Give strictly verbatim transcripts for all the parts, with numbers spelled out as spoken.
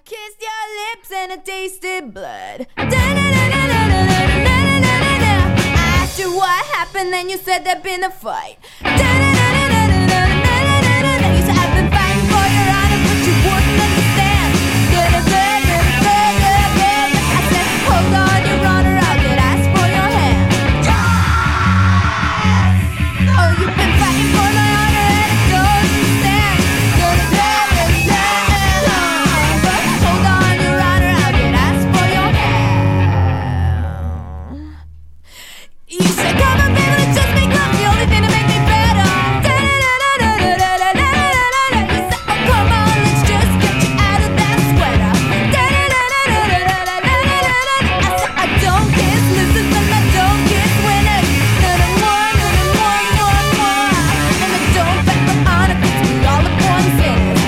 kissed your lips and I tasted blood. I asked you what happened, then you said there'd been a fight. Then you said I've been fighting for your honor, but you wouldn't understand. I said, hold on, your honor, I'll get asked for your hand. Oh, you've been fighting for my honor and I don't understand. But hold on, your honor, I'll get asked for your hand. You said, come on, baby, let's just make love, the only thing to make me better. You said, oh, come on, let's just get you out of that sweater. I said, I don't kiss losers and I don't kiss winners. None of one, none of one, one, one. And I don't bet for honor, cause we all have one sinners.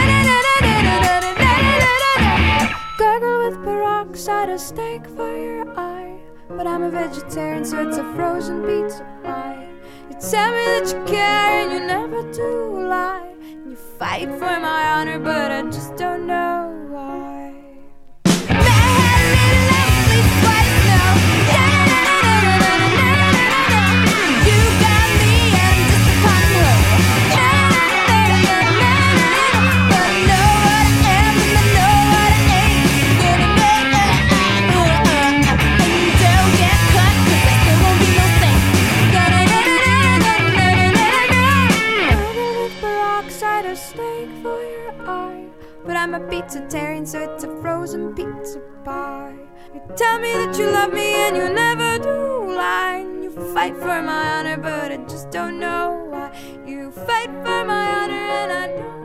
Gargle with peroxide, a steak for your eye. But I'm a vegetarian, so it's a frozen pizza pie. You tell me that you care and you never do lie. And you fight for my honor, but I just don't know why. A steak for your eye. But I'm a pizzatarian, so it's a frozen pizza pie. You tell me that you love me and you never do lie. And you fight for my honor, but I just don't know why. You fight for my honor and I don't